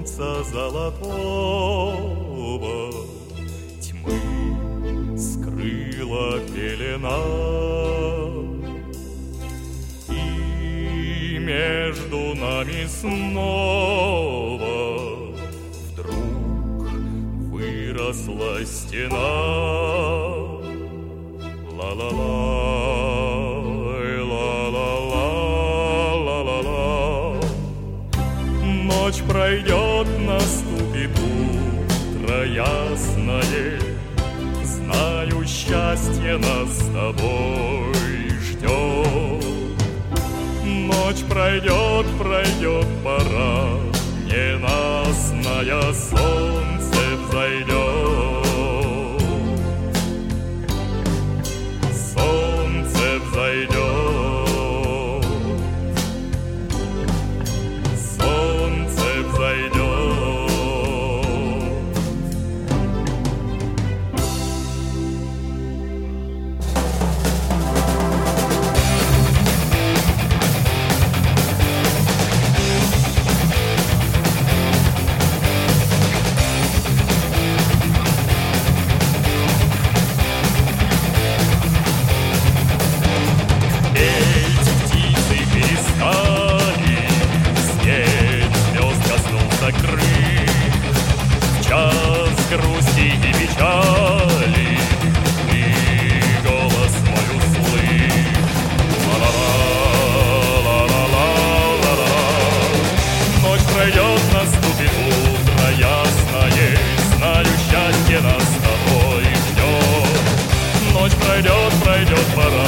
солнца золотого тьмы скрыла пелена, и между нами снова вдруг выросла стена. Ла-ла-ла. Ночь пройдет, наступит утро ясное. Знаю, счастье нас с тобой ждет. Ночь пройдет, пройдет пора ненастная, солнце взойдет. Солнце взойдет. В час грусти и печали ты голос мой услышь. Ла-ла-ла-ла-ла-ла-ла. Ночь пройдет, наступит утро ясное. Знаю, счастье нас с тобой ждет. Ночь пройдет, пройдет пора